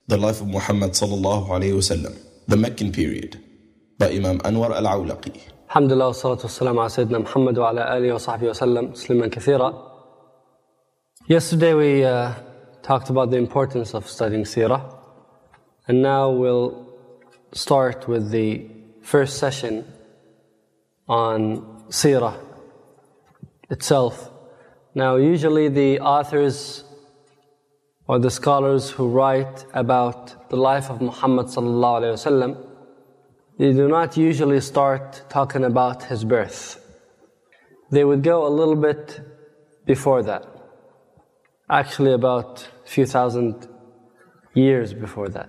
The Life of Muhammad sallallahu alayhi wasallam, the Meccan period, by Imam Anwar al-Awlaqi. Alhamdulillah, wassalatu wassalamu ala Sayyidina Muhammad wa ala alihi wa sahbihi wa sallam, tasliman kathira. Yesterday we talked about the importance of studying seerah, and now we'll start with the first session on seerah itself. Now usually the authors or the scholars who write about the life of Muhammad sallallahu alaihi wasallam, they do not usually start talking about his birth. They would go a little bit before that. Actually about a few thousand years before that.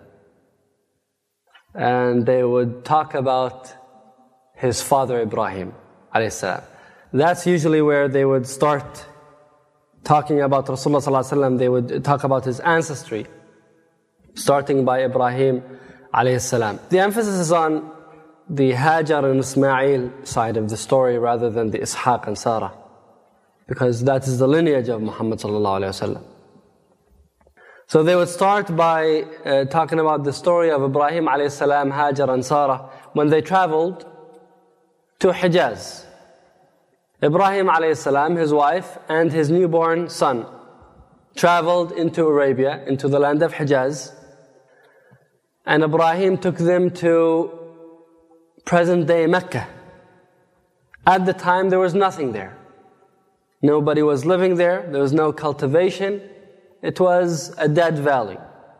And they would talk about his father Ibrahim alayhi salam. That's usually where they would start talking about Rasulullah sallallahu alaihi wasallam. They would talk about his ancestry, starting by Ibrahim alayhi salam. The emphasis is on the Hajar and Ismail side of the story rather than the Ishaq and Sarah, because that is the lineage of Muhammad sallallahu alaihi wasallam. So they would start by talking about the story of Ibrahim alayhi salam, Hajar and Sarah when they traveled to Hijaz. Ibrahim alayhi salam, his wife and his newborn son traveled into Arabia, into the land of Hijaz, and Ibrahim took them to present-day Mecca. At the time there was nothing there. Nobody was living there, there was no cultivation, it was a dead valley.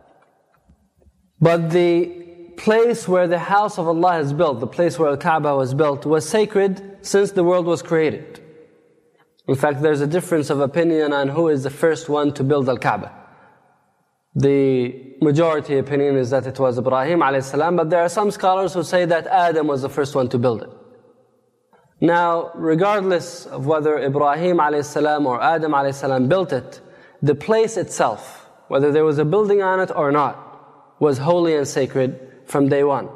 But the place where the house of Allah is built, the place where Al-Kaaba was built, was sacred since the world was created. In fact, there's a difference of opinion on who is the first one to build Al-Kaaba. The majority opinion is that it was Ibrahim alayhi salam, but there are some scholars who say that Adam was the first one to build it. Now, regardless of whether Ibrahim alayhi salam or Adam alayhi salam built it, the place itself, whether there was a building on it or not, was holy and sacred from day one.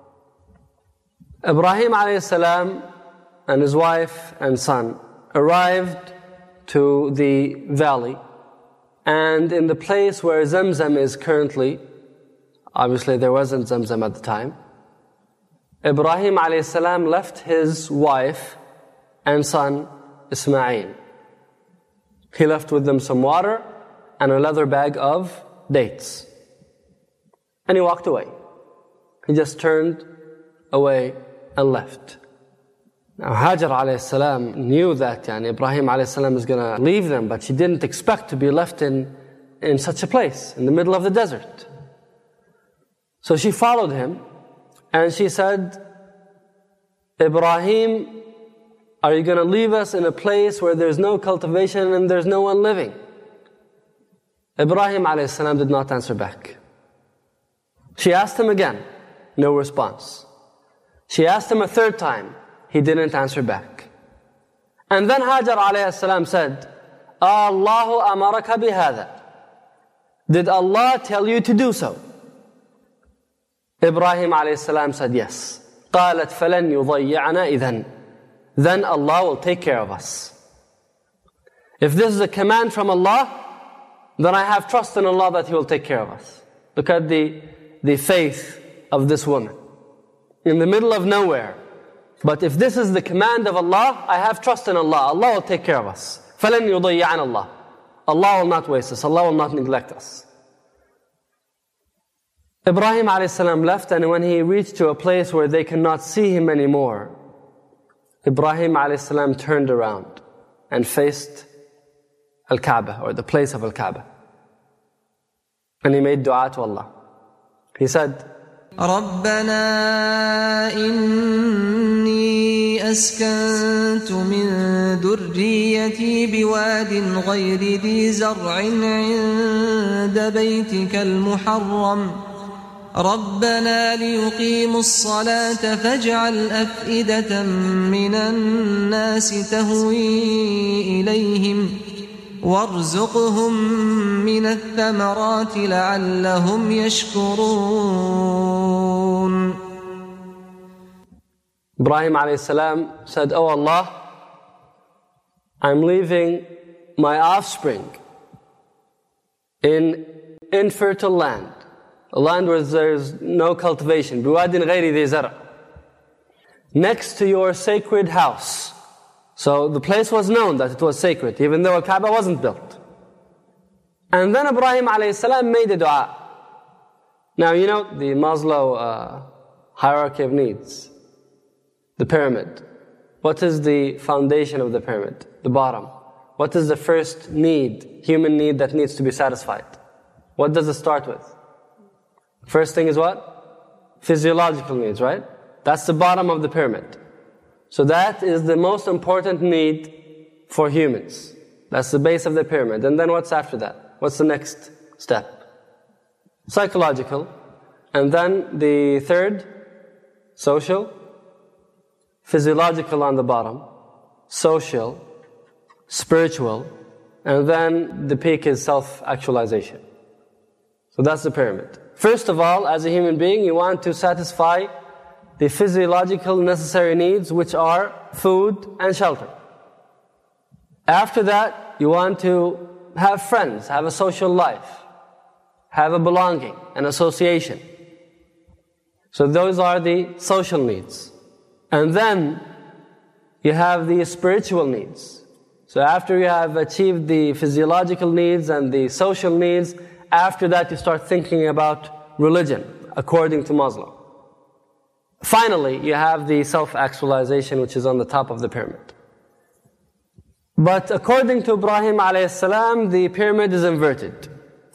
Ibrahim alayhi salam and his wife and son arrived to the valley, and in the place where Zamzam is currently, obviously there wasn't Zamzam at the time, Ibrahim alayhi salam left his wife and son Ismail. He left with them some water and a leather bag of dates. And he walked away. He just turned away and left. Now Hajar alayhi salam knew that Ibrahim alayhi salam is going to leave them, but she didn't expect to be left in such a place, in the middle of the desert. So she followed him and she said, Ibrahim, are you going to leave us in a place where there's no cultivation and there's no one living? Ibrahim alayhi salam did not answer back. She asked him again, no response. She asked him a third time, he didn't answer back. And then Hajar alayhi salam said, Allahu amaraka bihada. Did Allah tell you to do so? Ibrahim alayhi salam said yes. قالت فلن يضيعنا إذن. Then Allah will take care of us. If this is a command from Allah, then I have trust in Allah that He will take care of us. Look at the faith of this woman. In the middle of nowhere. But if this is the command of Allah, I have trust in Allah. Allah will take care of us. فَلَنْ يُضَيِّعَنَ اللَّهِ. Allah will not waste us. Allah will not neglect us. Ibrahim a.s. left, and when he reached to a place where they cannot see him anymore, Ibrahim a.s. turned around and faced Al-Kaaba, or the place of Al-Kaaba. And he made dua to Allah. He said, ربنا إني أسكنت من ذريتي بواد غير ذي زرع عند بيتك المحرم ربنا ليقيموا الصلاة فاجعل أفئدة من الناس تهوي إليهم وارزقهم من الثمرات لعلهم يشكرون. Ibrahim alayhi salam said, Oh Allah, I'm leaving my offspring in infertile land, a land where there's no cultivation. بِوَادٍ غَيْرِ ذِي زَرْعٍ. Next to your sacred house. So the place was known that it was sacred, even though a Kaaba wasn't built. And then Ibrahim a.s. made a dua. Now you know the Maslow hierarchy of needs. The pyramid. What is the foundation of the pyramid? The bottom. What is the first need, human need that needs to be satisfied? What does it start with? First thing is what? Physiological needs, right? That's the bottom of the pyramid. So that is the most important need for humans. That's the base of the pyramid. And then what's after that? What's the next step? Psychological. And then the third, social. Physiological on the bottom. Social. Spiritual. And then the peak is self-actualization. So that's the pyramid. First of all, as a human being, you want to satisfy the physiological necessary needs, which are food and shelter. After that, you want to have friends, have a social life, have a belonging, an association. So those are the social needs. And then you have the spiritual needs. So after you have achieved the physiological needs and the social needs, after that you start thinking about religion, according to Maslow. Finally, you have the self-actualization, which is on the top of the pyramid. But according to Ibrahim a.s., the pyramid is inverted.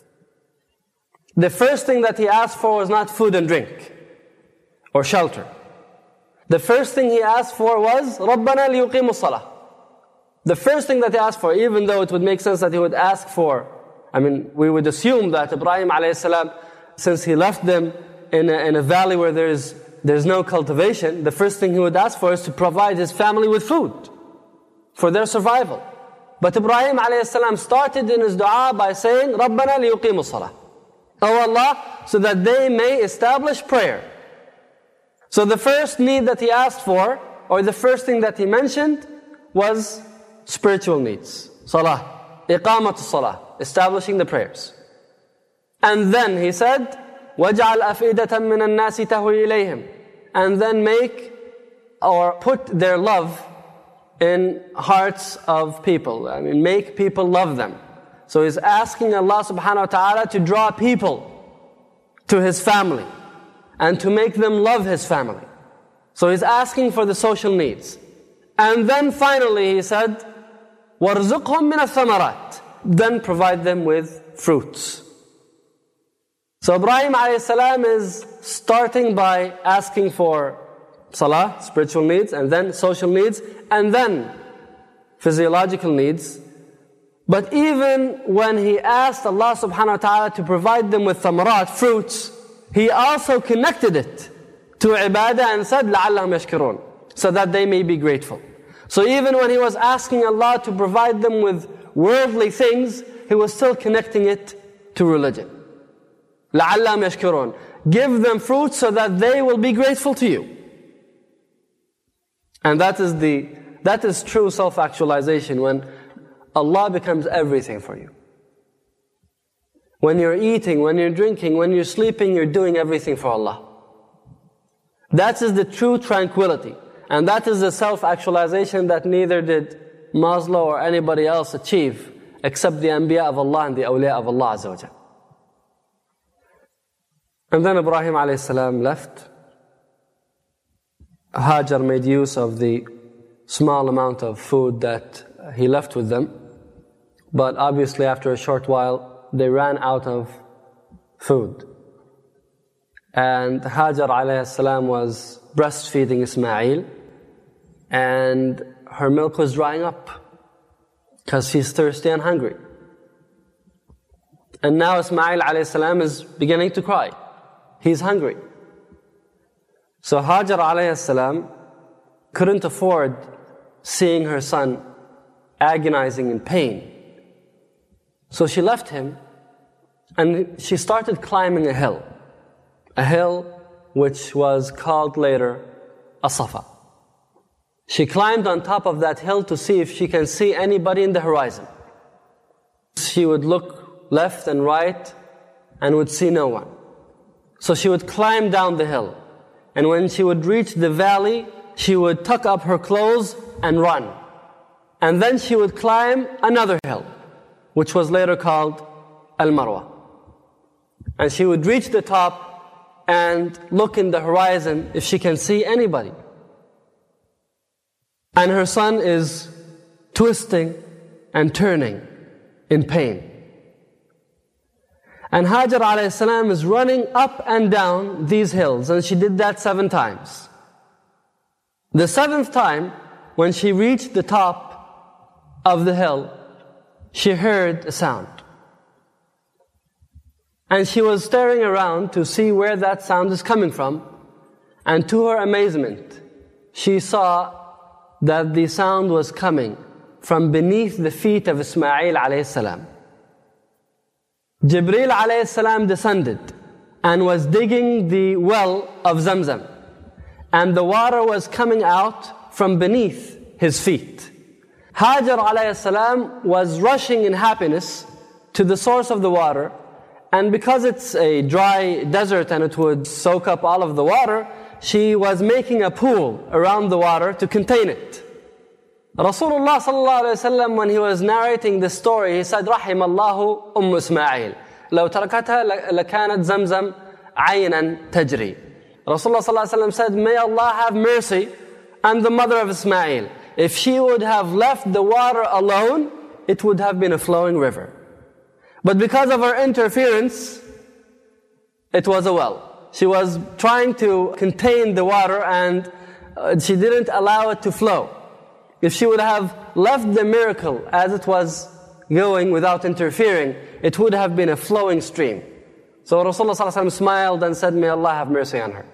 The first thing that he asked for was not food and drink or shelter. The first thing he asked for was رَبَّنَا لِيُقِيمُوا الصَّلَاةِ. The first thing that he asked for, even though it would make sense that he would ask for, we would assume that Ibrahim a.s., since he left them in a valley where there's no cultivation, the first thing he would ask for is to provide his family with food for their survival. But Ibrahim a.s. started in his dua by saying, رَبَّنَا لِيُقِيمُوا الصَّلَاةِ. Oh Allah, so that they may establish prayer. So the first need that he asked for, or the first thing that he mentioned, was spiritual needs. Salah, iqamat salah, establishing the prayers. And then he said, وَجْعَلْ أَفْئِدَةً مِّنَ النَّاسِ تَهْوِي إِلَيْهِمْ. And then make or put their love in hearts of people. Make people love them. So he's asking Allah subhanahu wa ta'ala to draw people to his family and to make them love his family. So he's asking for the social needs. And then finally he said, وَارْزُقْهُمْ مِنَ الثَّمَرَاتِ. Then provide them with fruits. So Ibrahim a.s. is starting by asking for salah, spiritual needs, and then social needs, and then physiological needs. But even when he asked Allah subhanahu wa ta'ala to provide them with thamarat, fruits, he also connected it to ibadah and said, لَعَلَّهُمْ يَشْكُرُونَ, so that they may be grateful. So even when he was asking Allah to provide them with worldly things, he was still connecting it to religion. لَعَلَّهُمْ يَشْكُرُونَ. Give them fruits so that they will be grateful to you. And that is true self-actualization, when Allah becomes everything for you. When you're eating, when you're drinking, when you're sleeping, you're doing everything for Allah. That is the true tranquility. And that is the self-actualization that neither did Maslow or anybody else achieve, except the Anbiya of Allah and the Awliya of Allah Azza wa Jal. And then Ibrahim a.s. left. Hajar made use of the small amount of food that he left with them. But obviously after a short while, they ran out of food. And Hajar a.s. was breastfeeding Ismail, and her milk was drying up because she's thirsty and hungry. And now Ismail a.s. is beginning to cry. He's hungry. So Hajar a.s. couldn't afford seeing her son agonizing in pain. So she left him and she started climbing a hill which was called later As-Safa. She climbed on top of that hill to see if she can see anybody in the horizon. She would look left and right and would see no one. So she would climb down the hill. And when she would reach the valley, she would tuck up her clothes and run. And then she would climb another hill, which was later called Al-Marwa. And she would reach the top and look in the horizon if she can see anybody. And her son is twisting and turning in pain. And Hajar alayhi salam is running up and down these hills, and she did that 7 times. The 7th time, when she reached the top of the hill, she heard a sound. And she was staring around to see where that sound is coming from. And to her amazement, she saw that the sound was coming from beneath the feet of Ismail alayhi salam. Jibreel alayhi salam descended and was digging the well of Zamzam. And the water was coming out from beneath his feet. Hajar alayhi salam was rushing in happiness to the source of the water. And because it's a dry desert and it would soak up all of the water, she was making a pool around the water to contain it. Rasulullah sallallahu alayhi wa sallam, when he was narrating this story, he said, رحم الله أم إسماعيل لو تركتها لكانت زمزم عينا تجري. Rasulullah sallallahu alayhi wa sallam said, may Allah have mercy on the mother of Ismail. If she would have left the water alone, it would have been a flowing river. But because of her interference, it was a well. She was trying to contain the water and she didn't allow it to flow. If she would have left the miracle as it was going without interfering, it would have been a flowing stream. So Rasulullah ﷺ smiled and said, may Allah have mercy on her.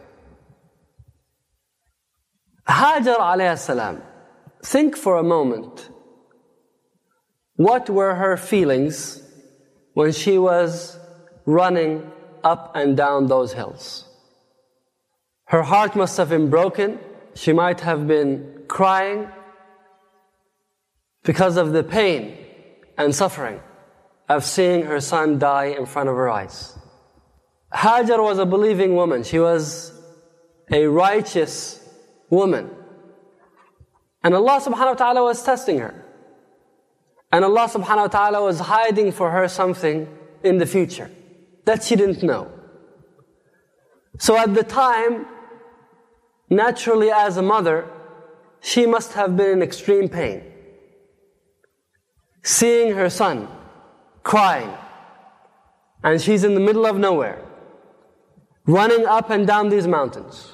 Hajar alayhi salam, think for a moment, what were her feelings when she was running up and down those hills? Her heart must have been broken. She might have been crying because of the pain and suffering of seeing her son die in front of her eyes. Hajar was a believing woman. She was a righteous woman. And Allah subhanahu wa ta'ala was testing her. And Allah subhanahu wa ta'ala was hiding for her something in the future that she didn't know. So at the time, naturally as a mother, she must have been in extreme pain. Seeing her son crying, and she's in the middle of nowhere, running up and down these mountains.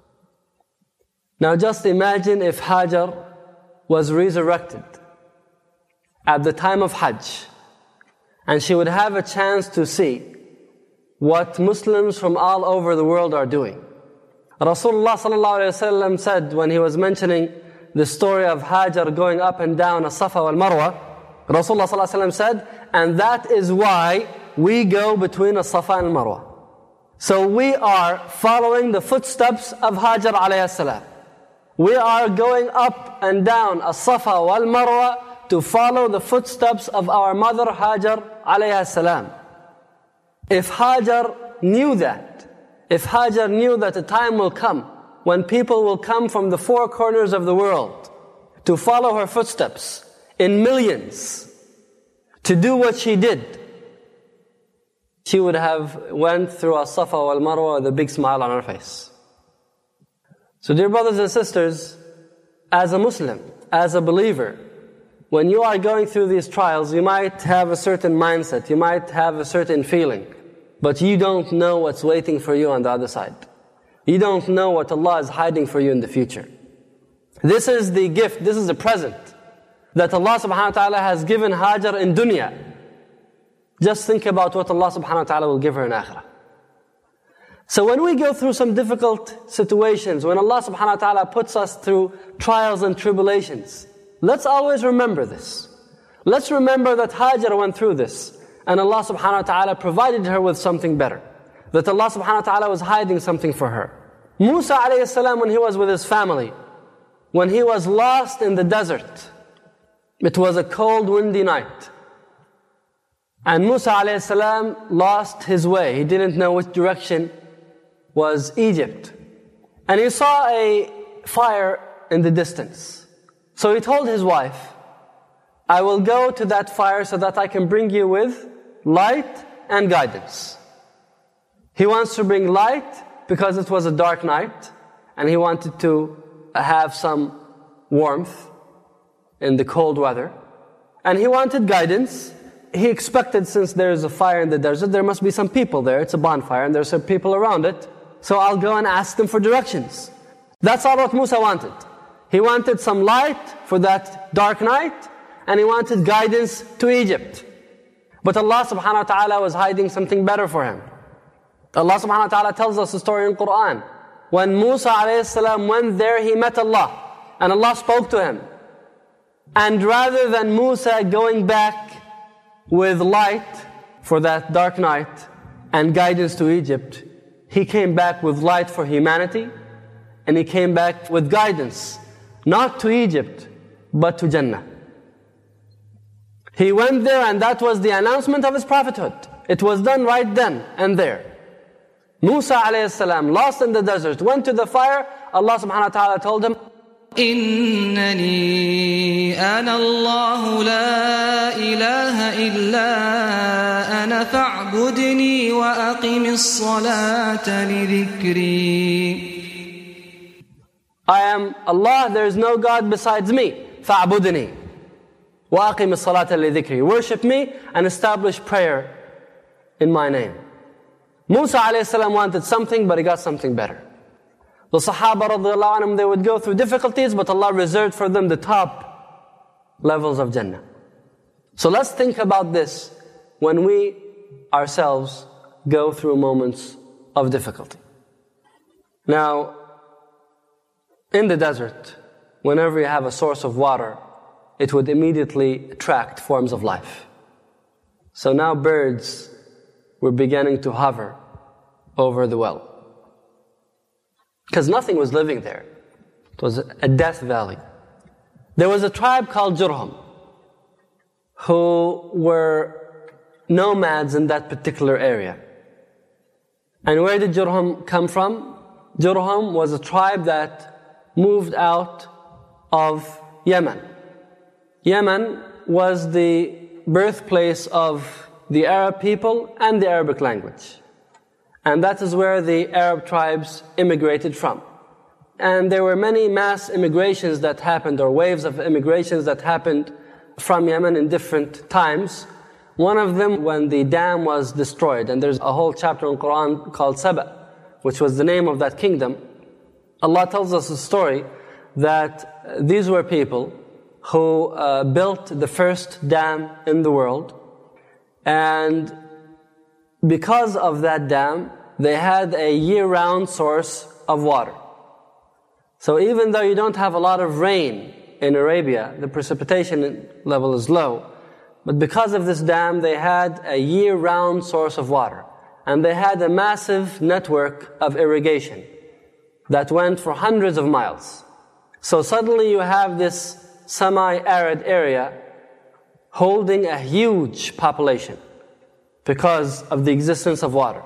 Now just imagine if Hajar was resurrected at the time of Hajj, and she would have a chance to see what Muslims from all over the world are doing. Rasulullah sallallahu alaihi wasallam said, when he was mentioning the story of Hajar going up and down as-Safa wal-Marwa, Rasulullah sallallahu alaihi wasallam said, and that is why we go between as-Safa and Marwa. So we are following the footsteps of Hajar alayhi salam. We are going up and down as-Safa wal-Marwa to follow the footsteps of our mother Hajar alayhi salam. If Hajar knew that, if Hajar knew that a time will come when people will come from the 4 corners of the world to follow her footsteps in millions to do what she did, she would have went through as-Safa wal-Marwa with a big smile on her face. So dear brothers and sisters, as a Muslim, as a believer, when you are going through these trials, you might have a certain mindset, you might have a certain feeling, but you don't know what's waiting for you on the other side. You don't know what Allah is hiding for you in the future. This is the gift, this is the present that Allah subhanahu wa ta'ala has given Hajar in dunya. Just think about what Allah subhanahu wa ta'ala will give her in akhirah. So when we go through some difficult situations, when Allah subhanahu wa ta'ala puts us through trials and tribulations, let's always remember this. Let's remember that Hajar went through this, and Allah subhanahu wa ta'ala provided her with something better. That Allah subhanahu wa ta'ala was hiding something for her. Musa alayhi salam, when he was with his family, when he was lost in the desert, it was a cold, windy night. And Musa alayhi salam lost his way. He didn't know which direction was Egypt. And he saw a fire in the distance. So he told his wife, I will go to that fire so that I can bring you with light and guidance. He wants to bring light because it was a dark night, and he wanted to have some warmth in the cold weather. And he wanted guidance. He expected, since there is a fire in the desert, there must be some people there. It's a bonfire and there's some people around it. So I'll go and ask them for directions. That's all what Musa wanted. He wanted some light for that dark night, and he wanted guidance to Egypt. But Allah subhanahu wa ta'ala was hiding something better for him. Allah subhanahu wa ta'ala tells us a story in Quran. When Musa alayhi salam went there, he met Allah, and Allah spoke to him. And rather than Musa going back with light for that dark night and guidance to Egypt, he came back with light for humanity, and he came back with guidance, not to Egypt, but to Jannah. He went there, and that was the announcement of his prophethood. It was done right then and there. Musa alayhi salam, lost in the desert, went to the fire. Allah subhanahu wa ta'ala told him, إنني أنا الله لا إله إلا أنا فاعبدني وأقم الصلاة لذكري. I am Allah, there is no God besides me. فاعبدني وأقم الصلاة لذكري. Worship me and establish prayer in my name. Musa alayhi salam wanted something, but he got something better. The Sahaba radiallahu anhum, they would go through difficulties, but Allah reserved for them the top levels of Jannah. So let's think about this when we ourselves go through moments of difficulty. Now, in the desert, whenever you have a source of water, it would immediately attract forms of life. So now birds were beginning to hover over the well, because nothing was living there. It was a death valley. There was a tribe called Jurhum, who were nomads in that particular area. And where did Jurhum come from? Jurhum was a tribe that moved out of Yemen. Yemen was the birthplace of the Arab people and the Arabic language. And that is where the Arab tribes immigrated from. And there were many mass immigrations that happened, or waves of immigrations that happened from Yemen in different times. One of them when the dam was destroyed. And there's a whole chapter in the Quran called Saba, which was the name of that kingdom. Allah tells us a story that these were people who built the first dam in the world. And because of that dam, they had a year-round source of water. So even though you don't have a lot of rain in Arabia, the precipitation level is low, but because of this dam, they had a year-round source of water. And they had a massive network of irrigation that went for hundreds of miles. So suddenly you have this semi-arid area holding a huge population because of the existence of water.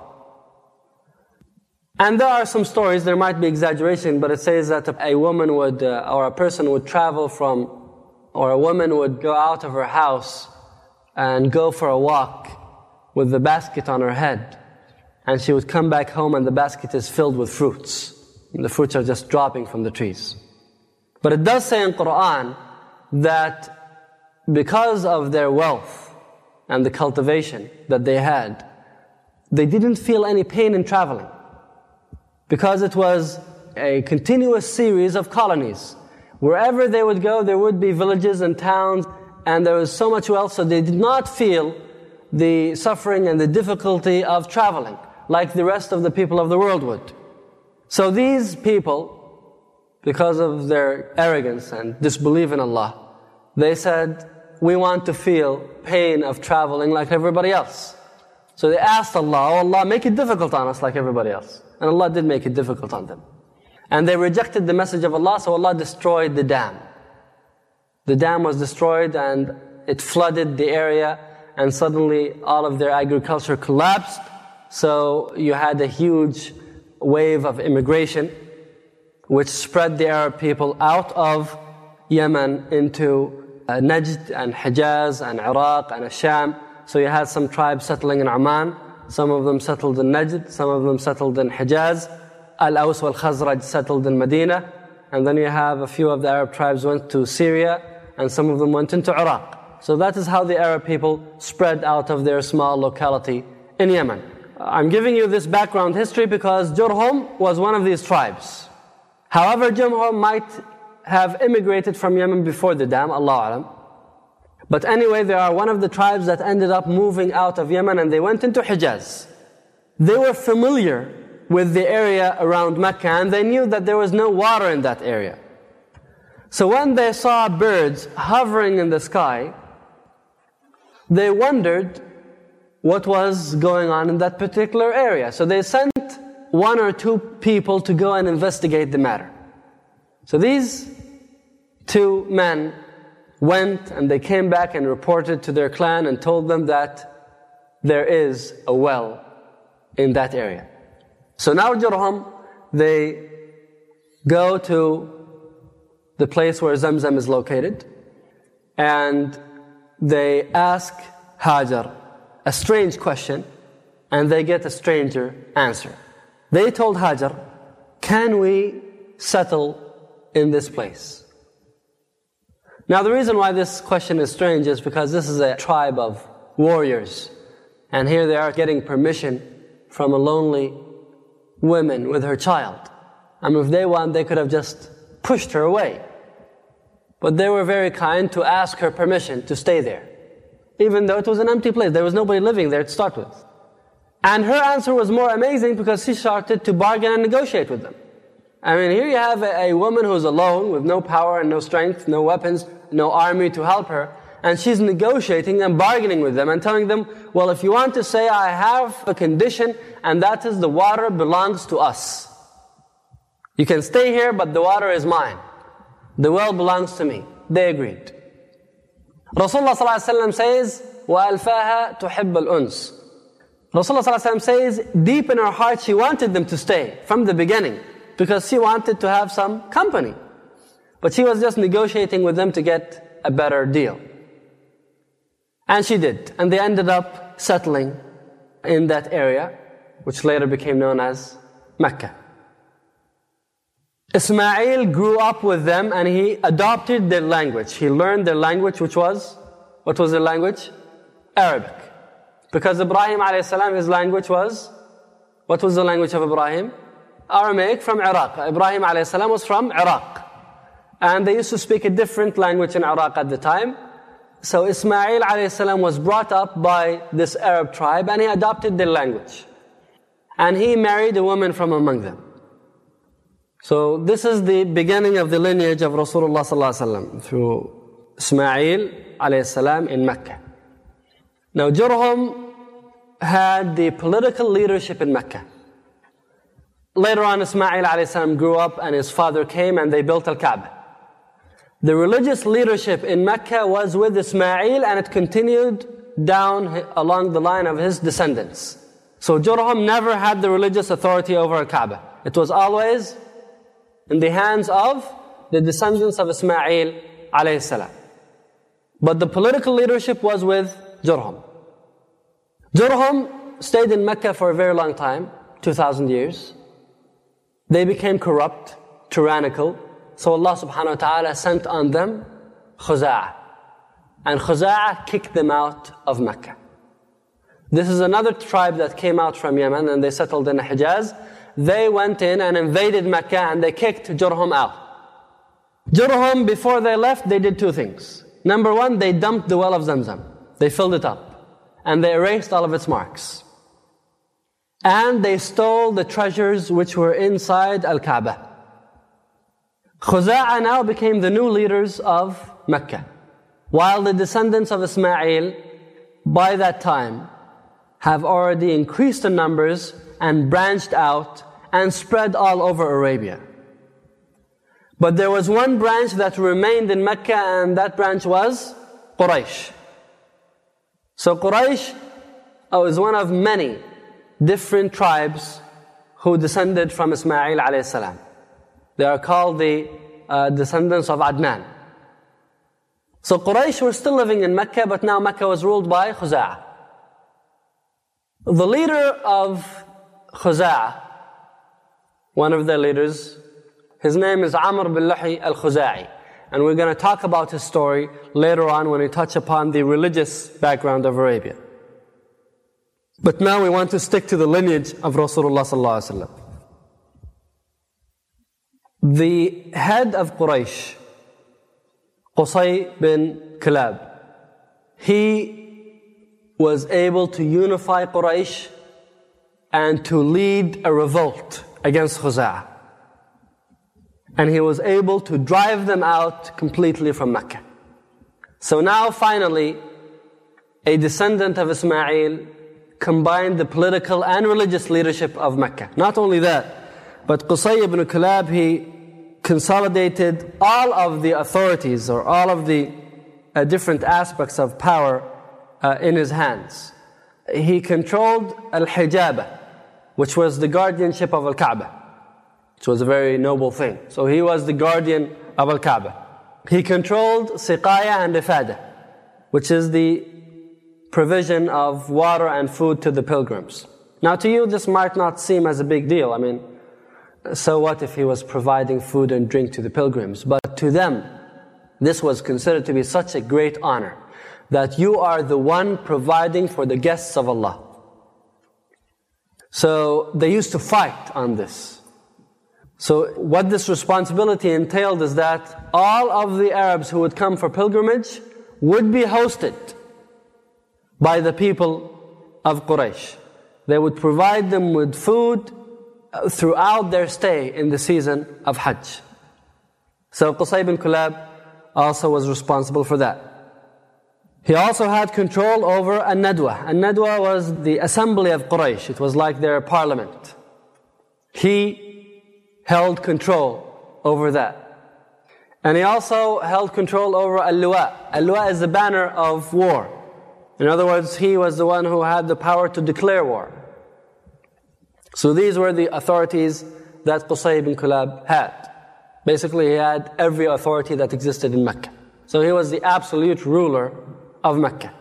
And there are some stories, there might be exaggeration, but it says that a woman would, or a person would travel from, or a woman would go out of her house and go for a walk with the basket on her head. And she would come back home and the basket is filled with fruits. And the fruits are just dropping from the trees. But it does say in Quran that because of their wealth and the cultivation that they had, they didn't feel any pain in traveling. Because it was a continuous series of colonies. Wherever they would go, there would be villages and towns, and there was so much wealth, so they did not feel the suffering and the difficulty of traveling, like the rest of the people of the world would. So these people, because of their arrogance and disbelief in Allah, they said, we want to feel pain of traveling like everybody else. So they asked Allah, oh Allah, make it difficult on us like everybody else. And Allah did make it difficult on them. And they rejected the message of Allah, so Allah destroyed the dam. The dam was destroyed and it flooded the area, and suddenly all of their agriculture collapsed. So you had a huge wave of immigration which spread the Arab people out of Yemen into Najd and Hijaz and Iraq and Asham. So you had some tribes settling in Oman, some of them settled in Najd, some of them settled in Hijaz. Al-Aws wal-Khazraj settled in Medina, and then you have a few of the Arab tribes went to Syria, and some of them went into Iraq. So that is how the Arab people spread out of their small locality in Yemen. I'm giving you this background history because Jurhum was one of these tribes. However, Jurhum might have immigrated from Yemen before the dam, Allahu Alam. But anyway, they are one of the tribes that ended up moving out of Yemen, and they went into Hijaz. They were familiar with the area around Mecca, and they knew that there was no water in that area. So when they saw birds hovering in the sky, they wondered what was going on in that particular area. So they sent one or two people to go and investigate the matter. So these two men went and they came back and reported to their clan and told them that there is a well in that area. So now Jurhum, they go to the place where Zamzam is located, and they ask Hajar a strange question, and they get a stranger answer. They told Hajar, can we settle in this place? Now the reason why this question is strange is because this is a tribe of warriors, and here they are getting permission from a lonely woman with her child. I mean, if they want, they could have just pushed her away. But they were very kind to ask her permission to stay there, even though it was an empty place. There was nobody living there to start with. And her answer was more amazing because she started to bargain and negotiate with them. I mean, here you have a woman who's alone with no power and no strength, no weapons, no army to help her. And she's negotiating and bargaining with them and telling them, well, if you want to say, I have a condition, and that is the water belongs to us. You can stay here, but the water is mine. The well belongs to me. They agreed. Rasulullah ﷺ says, وَأَلْفَاهَا تُحِبَّ الْأُنْسِ. Rasulullah ﷺ says, deep in her heart, she wanted them to stay from the beginning because she wanted to have some company. But she was just negotiating with them to get a better deal. And she did. And they ended up settling in that area, which later became known as Mecca. Ismail grew up with them and he adopted their language. He learned their language, which was, what was their language? Arabic. Because Ibrahim a.s., his language was, what was the language of Ibrahim? Aramaic from Iraq. Ibrahim a.s. was from Iraq. And they used to speak a different language in Iraq at the time. So Ismail a.s. was brought up by this Arab tribe and he adopted their language. And he married a woman from among them. So this is the beginning of the lineage of Rasulullah ﷺ through Ismail a.s. in Mecca. Now Jurhum had the political leadership in Mecca. Later on Ismail a.s. grew up and his father came and they built Al-Kaaba. The religious leadership in Mecca was with Ismail and it continued down along the line of his descendants. So Jurhum never had the religious authority over Al-Kaaba. It was always in the hands of the descendants of Ismail alayhi salam. But the political leadership was with Jurhum. Jurhum stayed in Mecca for a very long time, 2,000 years. They became corrupt, tyrannical. So Allah subhanahu wa ta'ala sent on them Khuza'ah. And Khuza'ah kicked them out of Mecca. This is another tribe that came out from Yemen and they settled in Hijaz. They went in and invaded Mecca and they kicked Jurhum out. Jurhum, before they left, they did two things. Number one, they dumped the well of Zamzam. They filled it up. And they erased all of its marks. And they stole the treasures which were inside Al-Kaaba. Khuza'ah now became the new leaders of Mecca. While the descendants of Ismail, by that time, have already increased in numbers and branched out and spread all over Arabia. But there was one branch that remained in Mecca, and that branch was Quraysh. So Quraysh is one of many different tribes who descended from Ismail alayhi salam. They are called the descendants of Adnan. So Quraysh were still living in Mecca, but now Mecca was ruled by Khuza'ah. The leader of Khuza'ah, one of their leaders, his name is Amr bin Luhay al-Khuza'i. And we're going to talk about his story later on when we touch upon the religious background of Arabia. But now we want to stick to the lineage of Rasulullah sallallahu alaihi wasallam. The head of Quraysh, Qusay bin Kilab, he was able to unify Quraysh and to lead a revolt against Khuza'ah. And he was able to drive them out completely from Mecca. So now finally, a descendant of Ismail combined the political and religious leadership of Mecca. Not only that, but Qusay ibn Kilab, he consolidated all of the authorities or all of the different aspects of power in his hands. He controlled Al-Hijaba, which was the guardianship of Al-Kaaba, which was a very noble thing. So he was the guardian of Al-Kaaba. He controlled Siqaya and Ifada, which is the provision of water and food to the pilgrims. Now to you this might not seem as a big deal. I mean, so what if he was providing food and drink to the pilgrims? But to them, this was considered to be such a great honor, that you are the one providing for the guests of Allah. So they used to fight on this. So what this responsibility entailed is that all of the Arabs who would come for pilgrimage would be hosted by the people of Quraysh. They would provide them with food throughout their stay in the season of Hajj. So Qusay bin Kilab also was responsible for that. He also had control over An-Nadwa. An-Nadwa was the assembly of Quraysh. It was like their parliament. He held control over that. And he also held control over Al-Liwa. Al-Liwa is the banner of war. In other words, he was the one who had the power to declare war. So these were the authorities that Qusay bin Kilab had. Basically, he had every authority that existed in Mecca. So he was the absolute ruler of Mecca.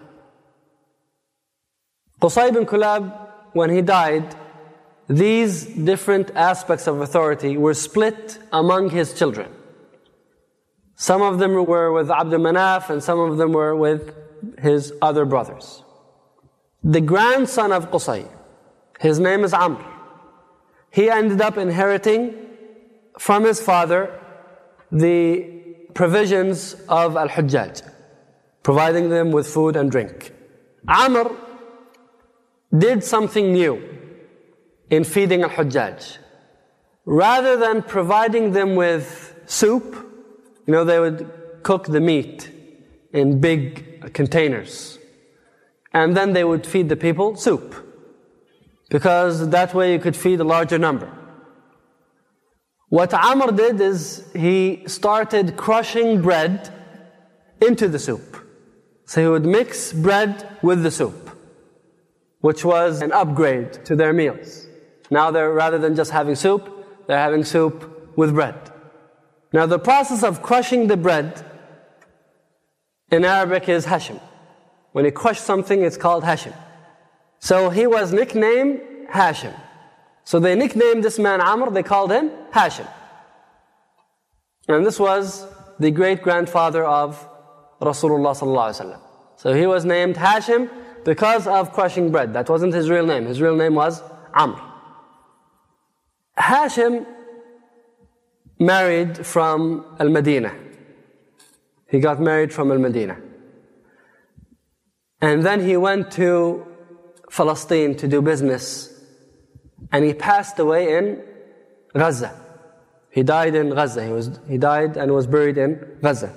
Qusay bin Kilab, when he died, these different aspects of authority were split among his children. Some of them were with Abd Manaf and some of them were with his other brothers. The grandson of Qusay, his name is Amr. He ended up inheriting from his father the provisions of Al-Hujjaj, providing them with food and drink. Amr did something new in feeding Al-Hujjaj. Rather than providing them with soup, they would cook the meat in big containers. And then they would feed the people soup, because that way you could feed a larger number. What Amr did is he started crushing bread into the soup. So he would mix bread with the soup, which was an upgrade to their meals. Now rather than just having soup, they're having soup with bread. Now the process of crushing the bread in Arabic is Hashim. When you crush something, it's called Hashim. So he was nicknamed Hashim. So they nicknamed this man Amr, they called him Hashim. And this was the great-grandfather of Rasulullah sallallahu alaihi wasallam. So he was named Hashim because of crushing bread. That wasn't his real name. His real name was Amr. Hashim married from Al-Madinah. He got married from Al-Madinah. And then he went to Palestine to do business. And he passed away in Gaza. He died in Gaza. He died and was buried in Gaza.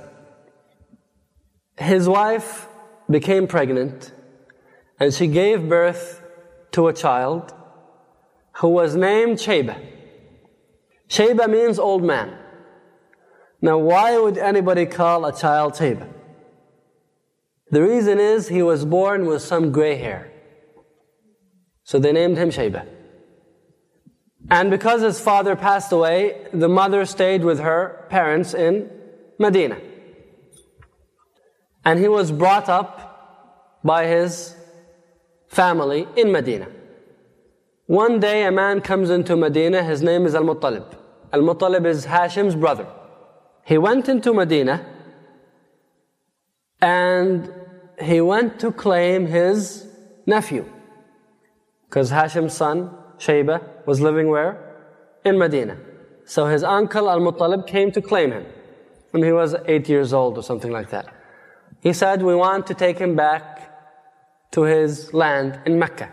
His wife became pregnant and she gave birth to a child who was named Shayba. Shayba means old man. Now why would anybody call a child Shayba? The reason is he was born with some gray hair. So they named him Shayba. And because his father passed away, the mother stayed with her parents in Medina. And he was brought up by his family in Medina. One day a man comes into Medina, his name is Al-Muttalib. Al-Muttalib is Hashim's brother. He went into Medina and he went to claim his nephew. Because Hashim's son, Shayba, was living where? In Medina. So his uncle Al-Muttalib came to claim him. When he was 8 years old or something like that. He said, we want to take him back to his land in Mecca.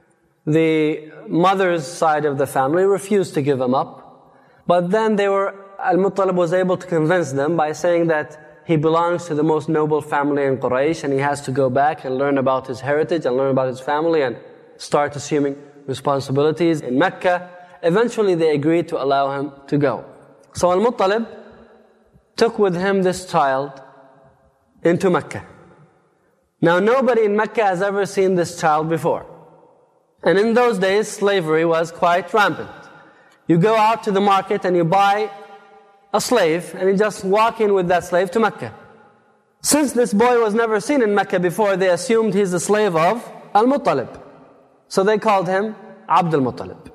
The mother's side of the family refused to give him up. But then Al-Muttalib was able to convince them by saying that he belongs to the most noble family in Quraysh and he has to go back and learn about his heritage and learn about his family and start assuming responsibilities in Mecca. Eventually they agreed to allow him to go. So Al-Muttalib took with him this child into Mecca. Now nobody in Mecca has ever seen this child before. And in those days slavery was quite rampant. You go out to the market and you buy a slave and you just walk in with that slave to Mecca. Since this boy was never seen in Mecca before, they assumed he's the slave of Al-Muttalib. So they called him Abdul Muttalib.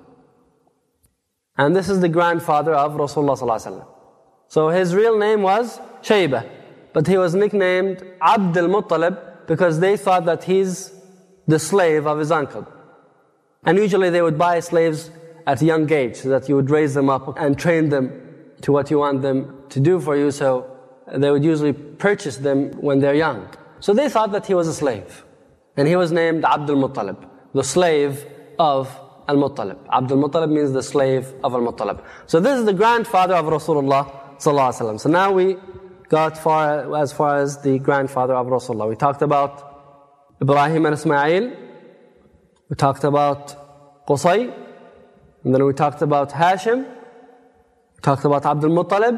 And this is the grandfather of Rasulullah ﷺ. So his real name was Shayba, but he was nicknamed Abdul Muttalib because they thought that he's the slave of his uncle. And usually they would buy slaves at a young age so that you would raise them up and train them to what you want them to do for you. So they would usually purchase them when they're young. So they thought that he was a slave. And he was named Abdul Muttalib, the slave of Al-Muttalib. Abdul Muttalib means the slave of Al-Muttalib. So this is the grandfather of Rasulullah sallallahu alaihi wasallam. So now we got as far as the grandfather of Rasulullah. We talked about Ibrahim and Ismail. We talked about Qusay. And then we talked about Hashim. We talked about Abdul Muttalib.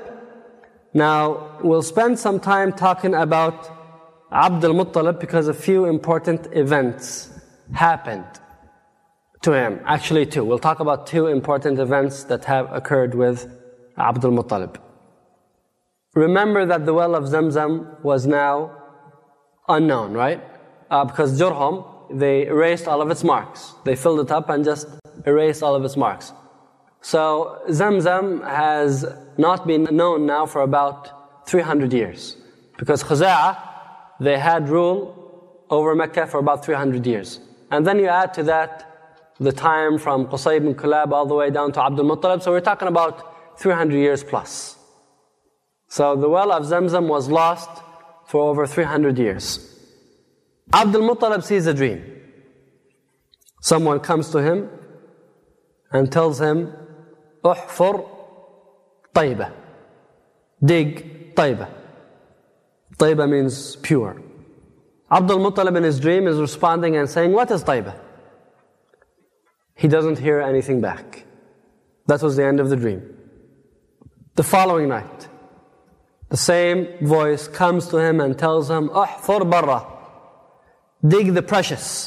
Now we'll spend some time talking about Abdul Muttalib because a few important events happened to him. Actually two. We'll talk about two important events that have occurred with Abdul Muttalib. Remember that the well of Zamzam was now unknown, right? Because Jurhum, they erased all of its marks. They filled it up and just erased all of its marks. So Zamzam has not been known now for about 300 years. Because Khuza'ah, they had rule over Mecca for about 300 years. And then you add to that the time from Qusay ibn Kulab all the way down to Abdul Muttalib. So we're talking about 300 years plus. So the well of Zamzam was lost for over 300 years. Abdul Muttalib sees a dream. Someone comes to him and tells him, "Uhfur Tayba." Dig Tayba. Tayba means pure. Abdul Muttalib in his dream is responding and saying, "What is Tayba?" He doesn't hear anything back. That was the end of the dream. The following night, the same voice comes to him and tells him, "Uhfur Barra." Dig the precious.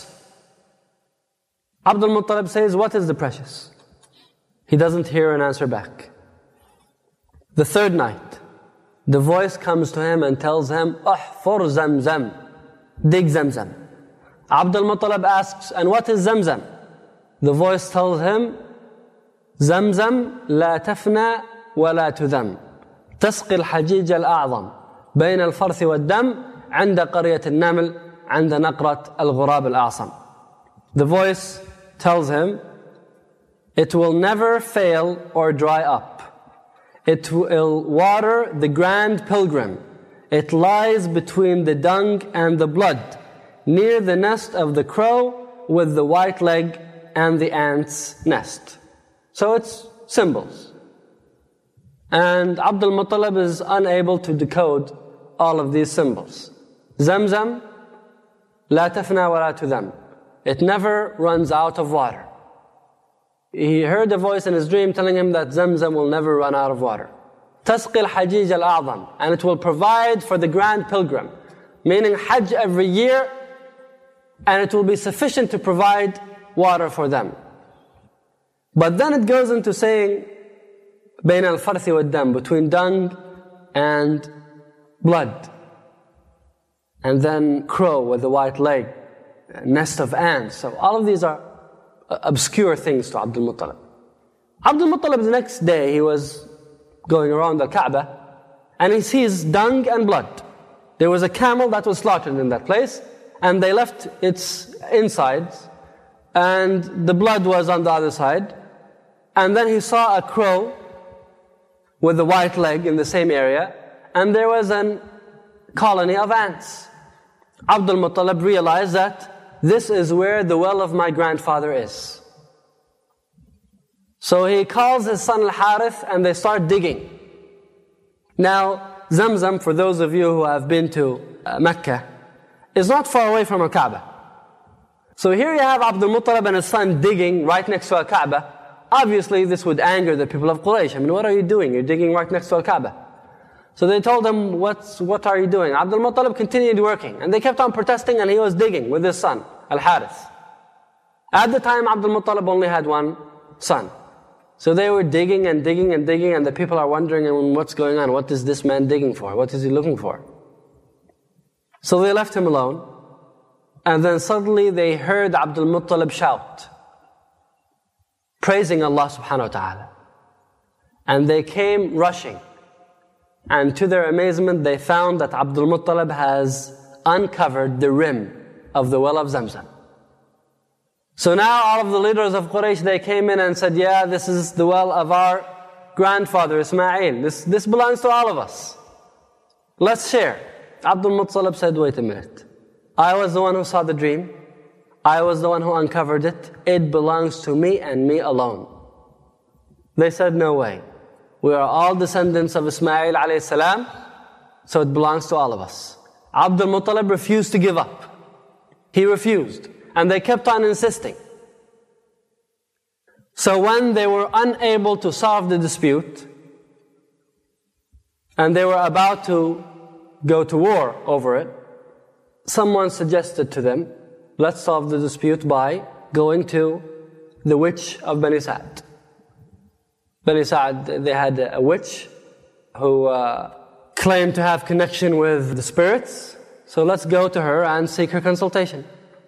Abdul Muttalib says, "What is the precious?" He doesn't hear an answer back. The third night, the voice comes to him and tells him, "Uhfur Zamzam." Dig Zamzam. Abdul Muttalib asks, "And what is Zamzam?" The voice tells him, "Zamzam la tafna wa la tudam. تسقي الحجيج الأعظم بين الفرث والدم عند قرية النمل عند نقرة الغراب الأعصم." The voice tells him, it will never fail or dry up. It will water the grand pilgrim. It lies between the dung and the blood, near the nest of the crow with the white leg and the ant's nest. So it's symbols. And Abdul Muttalib is unable to decode all of these symbols. Zamzam, la tafna wa la tudam. It never runs out of water. He heard a voice in his dream telling him that Zamzam will never run out of water. تسقي الحجيج الأعظم. And it will provide for the grand pilgrim. Meaning Hajj every year, and it will be sufficient to provide water for them. But then it goes into saying, بين الفرث والدم, between dung and blood. And then crow with the white leg, nest of ants. So all of these are obscure things to Abdul Muttalib. Abdul Muttalib, the next day, he was going around the Kaaba, and he sees dung and blood. There was a camel that was slaughtered in that place, and they left its insides, and the blood was on the other side. And then he saw a crow with the white leg in the same area, and there was a colony of ants. Abdul Muttalib realized that this is where the well of my grandfather is. So he calls his son Al-Harith, and they start digging. Now, Zamzam, for those of you who have been to Mecca, is not far away from Al-Kaaba. So here you have Abdul Muttalib and his son digging right next to Al-Kaaba. Obviously, this would anger the people of Quraysh. I mean, what are you doing? You're digging right next to Al-Kaaba. So they told him, what are you doing? Abdul Muttalib continued working, and they kept on protesting, and he was digging with his son, Al-Harith. At the time, Abdul Muttalib only had one son. So they were digging and digging and digging, and the people are wondering, what's going on? What is this man digging for? What is he looking for? So they left him alone, and then suddenly they heard Abdul Muttalib shout, praising Allah subhanahu wa ta'ala. And they came rushing. And to their amazement, they found that Abdul Muttalib has uncovered the rim of the well of Zamzam. So now all of the leaders of Quraysh, they came in and said, yeah, this is the well of our grandfather Ismail. This belongs to all of us. Let's share. Abdul Muttalib said, wait a minute. I was the one who saw the dream. I was the one who uncovered it. It belongs to me and me alone. They said, no way. We are all descendants of Ismail alayhi salam, so it belongs to all of us. Abdul Muttalib refused to give up. He refused. And they kept on insisting. So when they were unable to solve the dispute, and they were about to go to war over it, someone suggested to them, let's solve the dispute by going to the witch of Bani Sa'd. Bani Sa'd, they had a witch who claimed to have connection with the spirits. So let's go to her and seek her consultation.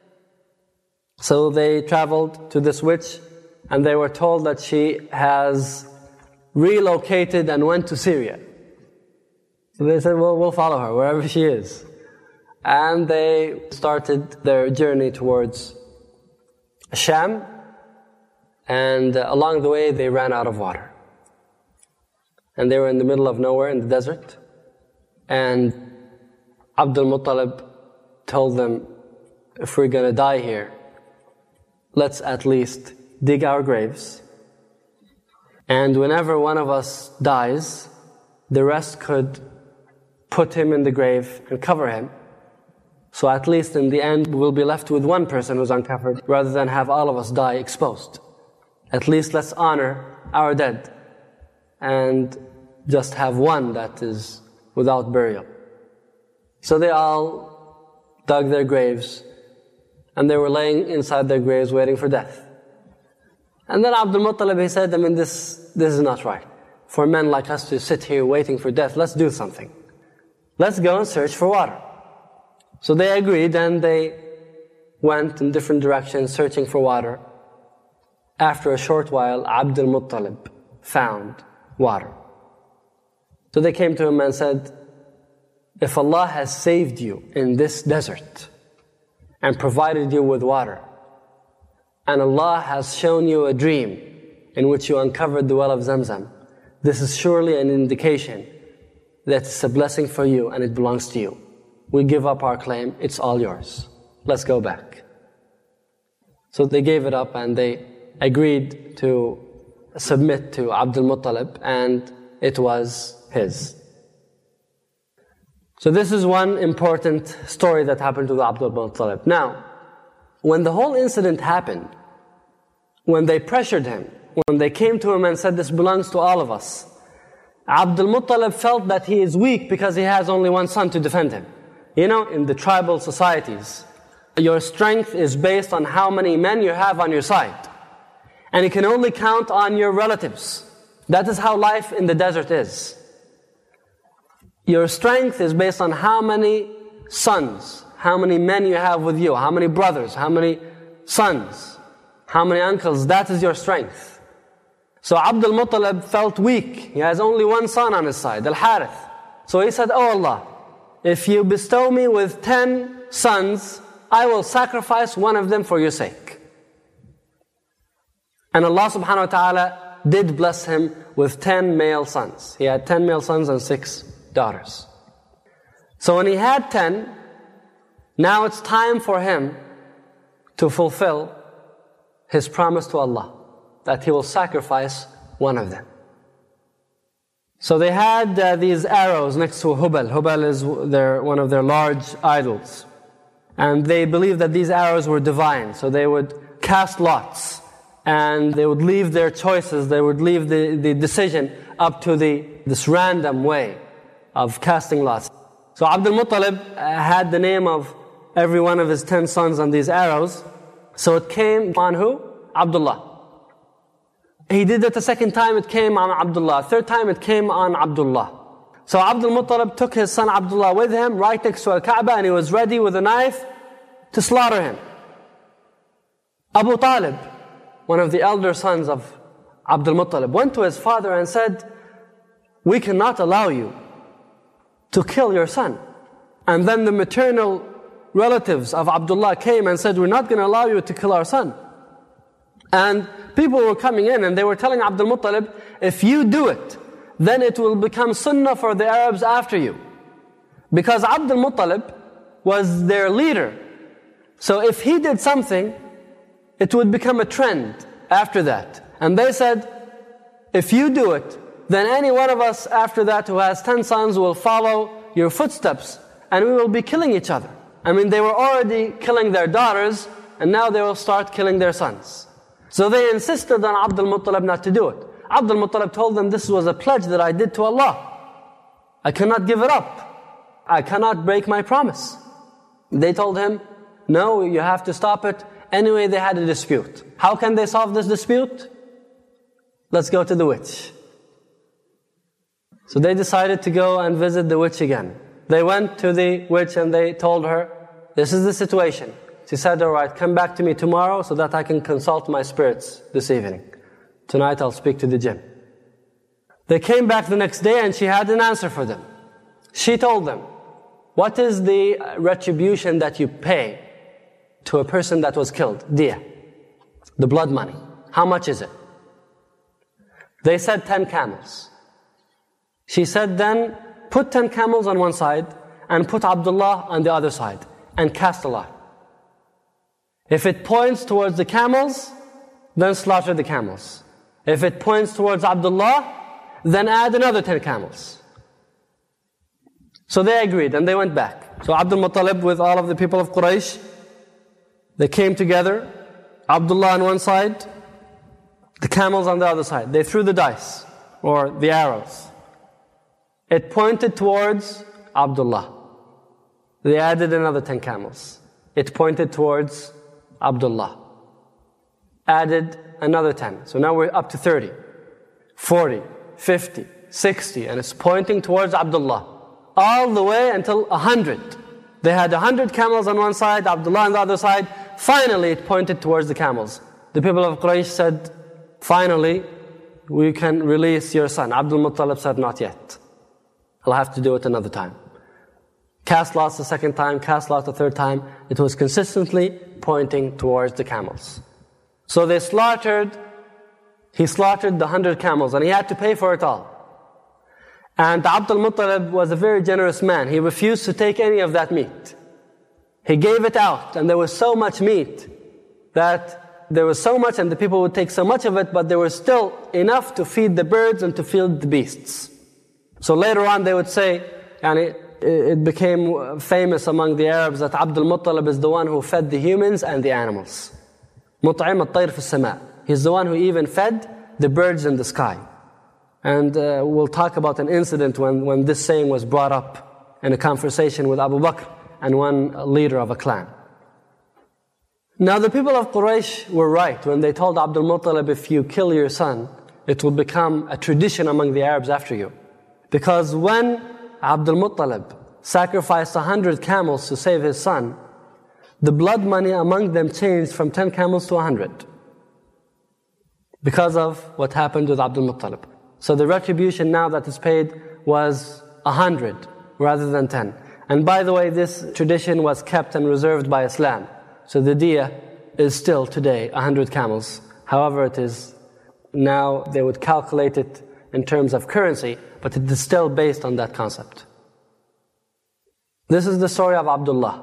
So they traveled to this witch, and they were told that she has relocated and went to Syria. So they said, well, we'll follow her wherever she is. And they started their journey towards Sham, and along the way they ran out of water. And they were in the middle of nowhere in the desert, and Abdul Muttalib told them, if we're going to die here, let's at least dig our graves, and whenever one of us dies, the rest could put him in the grave and cover him. So at least in the end, we'll be left with one person who's uncovered, rather than have all of us die exposed. At least let's honor our dead and just have one that is without burial. So they all dug their graves, and they were laying inside their graves waiting for death. And then Abdul Muttalib, he said, this is not right. For men like us to sit here waiting for death, let's do something. Let's go and search for water. So they agreed, and they went in different directions searching for water. After a short while, Abdul Muttalib found water. So they came to him and said, if Allah has saved you in this desert and provided you with water, and Allah has shown you a dream in which you uncovered the well of Zamzam, this is surely an indication that it's a blessing for you and it belongs to you. We give up our claim, it's all yours. Let's go back. So they gave it up, and they agreed to submit to Abdul Muttalib, and it was his. So this is one important story that happened to the Abdul Muttalib. Now, when the whole incident happened, when they pressured him, when they came to him and said, this belongs to all of us, Abdul Muttalib felt that he is weak because he has only one son to defend him. You know, in the tribal societies, your strength is based on how many men you have on your side. And you can only count on your relatives. That is how life in the desert is. Your strength is based on how many sons, how many men you have with you, how many brothers, how many sons, how many uncles. That is your strength. So Abdul Muttalib felt weak. He has only one son on his side, Al-Harith. So he said, "Oh Allah, if you bestow me with 10 sons, I will sacrifice one of them for your sake." And Allah subhanahu wa ta'ala did bless him with 10 male sons. He had 10 male sons and 6 daughters. So when he had 10, now it's time for him to fulfill his promise to Allah, that he will sacrifice one of them. So they had these arrows next to Hubal. Hubal is one of their large idols. And they believed that these arrows were divine. So they would cast lots. And they would leave their choices, they would leave the decision up to this random way of casting lots. So Abdul Muttalib had the name of every one of his 10 sons on these arrows. So it came on who? Abdullah. He did it the second time, it came on Abdullah. Third time, it came on Abdullah. So Abdul Muttalib took his son Abdullah with him right next to Al-Kaaba, and he was ready with a knife to slaughter him. Abu Talib, one of the elder sons of Abdul Muttalib, went to his father and said, "We cannot allow you to kill your son." And then the maternal relatives of Abdullah came and said, "We're not going to allow you to kill our son." And people were coming in and they were telling Abdul Muttalib, "If you do it, then it will become sunnah for the Arabs after you." Because Abdul Muttalib was their leader. So if he did something, it would become a trend after that. And they said, "If you do it, then any one of us after that who has 10 sons will follow your footsteps, and we will be killing each other." I mean, they were already killing their daughters, and now they will start killing their sons. So they insisted on Abdul Muttalib not to do it. Abdul Muttalib told them, "This was a pledge that I did to Allah. I cannot give it up. I cannot break my promise." They told him, "No, you have to stop it." Anyway, they had a dispute. How can they solve this dispute? Let's go to the witch. So they decided to go and visit the witch again. They went to the witch and they told her, "This is the situation." She said, "All right, come back to me tomorrow so that I can consult my spirits this evening. Tonight I'll speak to the jinn." They came back the next day and she had an answer for them. She told them, "What is the retribution that you pay to a person that was killed? Diya, the blood money. How much is it?" They said 10 camels. She said, "Then put 10 camels on one side and put Abdullah on the other side and cast a lot. If it points towards the camels, then slaughter the camels. If it points towards Abdullah, then add another 10 camels." So they agreed and they went back. So Abdul Muttalib with all of the people of Quraysh, they came together, Abdullah on one side, the camels on the other side. They threw the dice, or the arrows. It pointed towards Abdullah. They added another 10 camels. It pointed towards Abdullah. Added another 10. So now we're up to 30, 40, 50, 60, and it's pointing towards Abdullah. All the way until 100. They had 100 camels on one side, Abdullah on the other side. Finally, it pointed towards the camels. The people of Quraysh said, "Finally, we can release your son." Abdul Muttalib said, "Not yet. I'll have to do it another time." Cast lots the second time, cast lots the third time. It was consistently pointing towards the camels. So he slaughtered the 100 camels, and he had to pay for it all. And Abdul Muttalib was a very generous man. He refused to take any of that meat. He gave it out, and there was so much meat that there was so much, and the people would take so much of it, but there was still enough to feed the birds and to feed the beasts. So later on they would say, and it became famous among the Arabs that Abdul Muttalib is the one who fed the humans and the animals. مطعم الطير في السماء. He's the one who even fed the birds in the sky. And we'll talk about an incident when this saying was brought up in a conversation with Abu Bakr and one leader of a clan. Now the people of Quraysh were right when they told Abdul Muttalib, if you kill your son, it will become a tradition among the Arabs after you. Because when Abdul Muttalib sacrificed 100 camels to save his son, the blood money among them changed from 10 camels to 100. Because of what happened with Abdul Muttalib. So the retribution now that is paid was 100 rather than 10. And by the way, this tradition was kept and reserved by Islam. So the diya is still today 100 camels. However, it is now, they would calculate it in terms of currency, but it is still based on that concept. This is the story of Abdullah.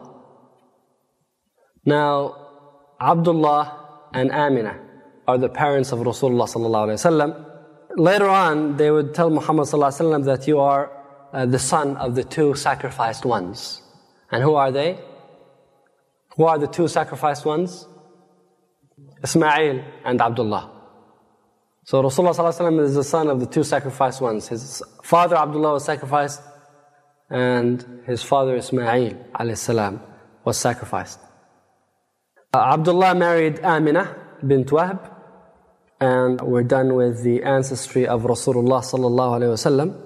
Now, Abdullah and Amina are the parents of Rasulullah sallallahu alaihi wasallam. Later on, they would tell Muhammad sallallahu alaihi wasallam that you are the son of the two sacrificed ones. And who are they? Who are the two sacrificed ones? Ismail and Abdullah. So Rasulullah sallallahu alaihi wasallam is the son of the two sacrificed ones. His father Abdullah was sacrificed, and his father Ismail alayhi salam was sacrificed. Abdullah married Amina bint Wahb, and we're done with the ancestry of Rasulullah sallallahu alaihi wasallam.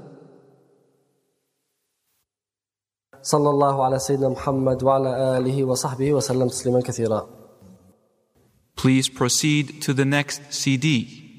Sallallahu ala Sayyidina Muhammad wa ala alihi wa sahbihi wa sallam tasliman kathira. Please proceed to the next CD.